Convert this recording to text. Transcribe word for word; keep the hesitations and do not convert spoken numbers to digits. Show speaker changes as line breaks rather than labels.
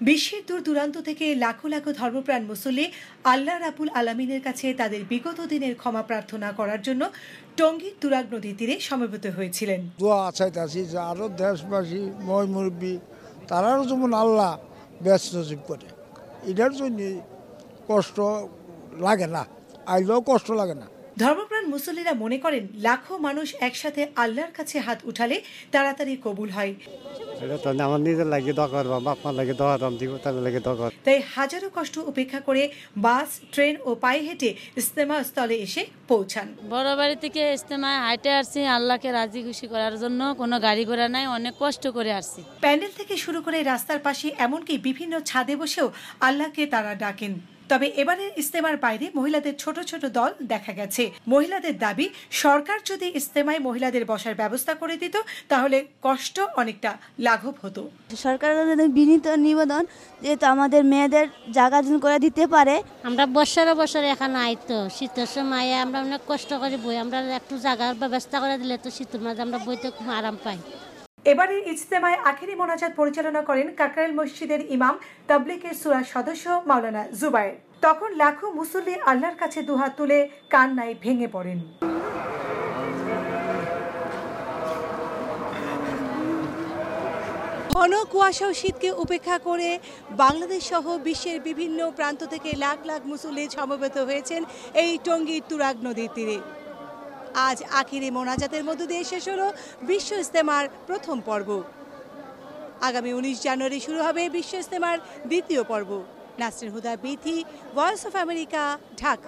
বিশ্বের দূর দূরান্ত থেকে লাখো লাখো ধর্মপ্রাণ মুসল্লি আল্লাহ রাব্বুল আলামিনের কাছে তাদের বিগত দিনের ক্ষমা প্রার্থনা করার জন্য টঙ্গীর তুরাগ নদীর তীরে সমবেত হয়েছিলেন।
দোয়া চাইতাছি যে আরো দেশবাসী ময় মুরব্বী তারাও যেমন আল্লাহ ব্যস্ত নসিব করে, এটার জন্য কষ্ট লাগে না, আইলেও কষ্ট লাগে না।
ধর্মপ্রাণ মুসল্লিরা মনে করেন লাখো মানুষ একসাথে আল্লাহর কাছে হাত উঠালে তাড়াতাড়ি কবুল হয়। তাই হাজারো কষ্ট উপেক্ষা করে বাস, ট্রেন ও পায়ে হেঁটে ইজতেমা স্থলে এসে পৌঁছান।
বড় বাড়ি থেকে ইজতেমায় হাঁটে আসছি আল্লাহকে রাজি খুশি করার জন্য। কোনো গাড়ি ঘোড়া নাই, অনেক কষ্ট করে আসছি।
প্যান্ডেল থেকে শুরু করে রাস্তার পাশে এমনকি বিভিন্ন ছাদে বসেও আল্লাহকে তারা ডাকেন। তবে এবারের ইজতেমার বাইরে মহিলাদের ছোট ছোট দল দেখা গেছে। মহিলাদের দাবি, সরকার যদি ইজতেমায় মহিলাদের বসার ব্যবস্থা করে দিত তাহলে কষ্ট অনেকটা লাঘব হতো।
সরকারের বিনীত নিবেদন যেহেতু আমাদের মেয়েদের জায়গা করে দিতে পারে।
আমরা বছরে বছরে এখানে আইতো শীতের সময় আমরা অনেক কষ্ট করে বই, আমরা একটু জায়গার ব্যবস্থা করে দিলে তো শীতের মাঝে আমরা বইতে খুব আরাম পাই।
এবারের ইজতেমায় আখেরি মোনাজাত পরিচালনা করেন কাকরাইল মসজিদের ইমাম তাবলিগের সূরা সদস্য মাওলানা জুবায়ের। তখন লাখো মুসল্লি আল্লাহর কাছে দুহাত তুলে কান্নায় ভেঙে পড়েন। ঘন কুয়াশা ও শীতকে উপেক্ষা করে বাংলাদেশ সহ বিশ্বের বিভিন্ন প্রান্ত থেকে লাখ লাখ মুসল্লি সমবেত হয়েছেন এই টঙ্গীর তুরাগ নদীর তীরে। আজ আখিরি মোনাজাতের মধ্য দিয়ে শেষ হলো বিশ্ব ইজতেমার প্রথম পর্ব। আগামী উনিশ জানুয়ারি শুরু হবে বিশ্ব ইজতেমার দ্বিতীয় পর্ব। Nasrin Huda Bithi, Voice of America, Dhaka.